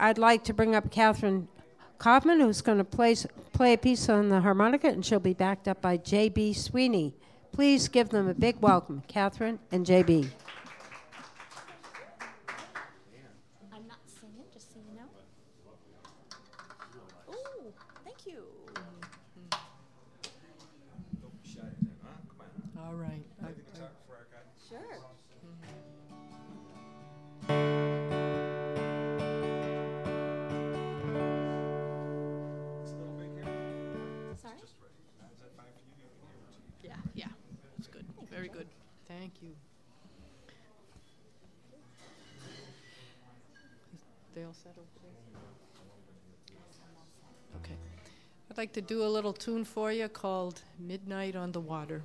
I'd like to bring up Catherine Kaufman, who's going to play a piece on the harmonica, and she'll be backed up by J.B. Sweeney. Please give them a big welcome, Catherine and J.B. I'm not singing, just so you know. Oh, thank you. Don't be shy, Jen, huh? Come on. All right. Play the guitar for our guy. Sure. It's a little big here. Sorry? Just right. Is that fine for you? You can hear it. Yeah, that's good. Very good. Thank you. They all set over there? Okay. I'd like to do a little tune for you called Midnight on the Water.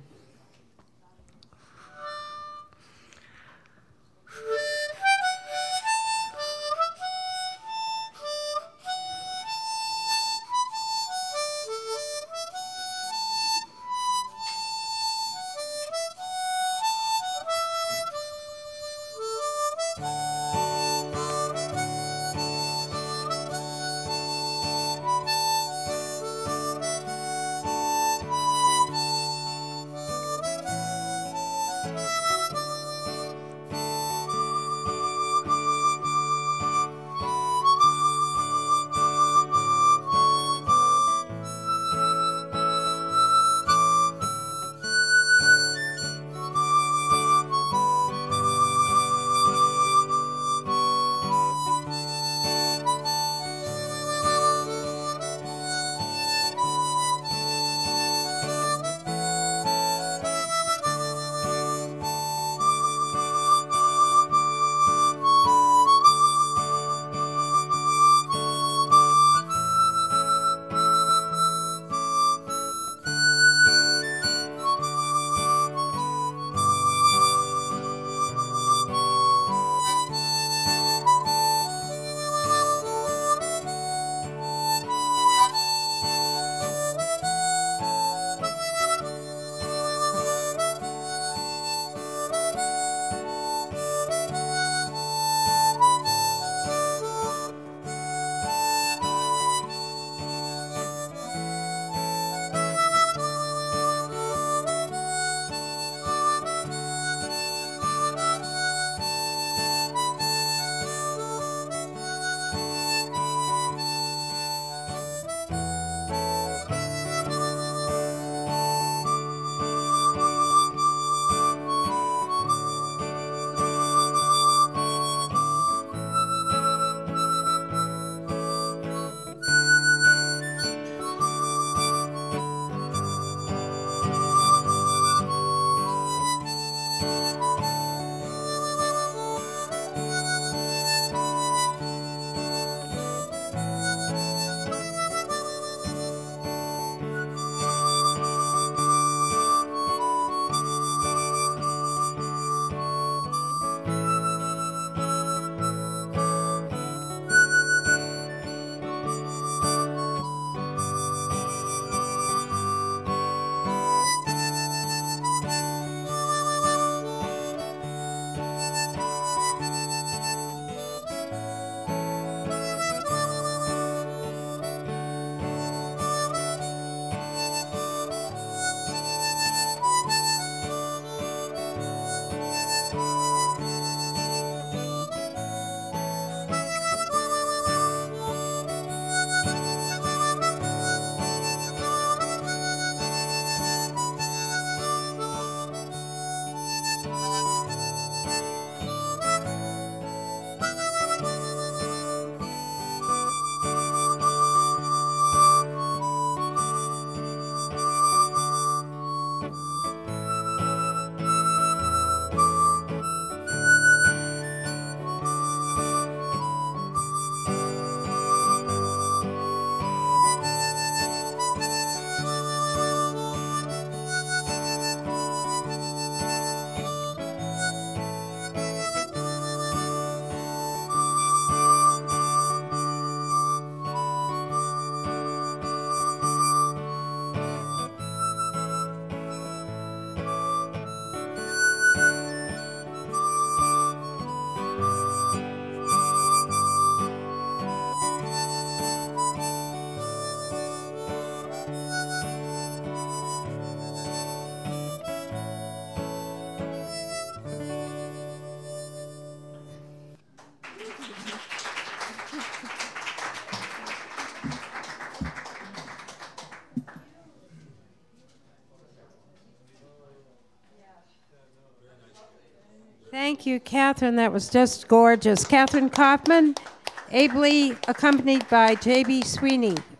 Thank you, Catherine. That was just gorgeous. Catherine Kaufman, ably accompanied by J.B. Sweeney.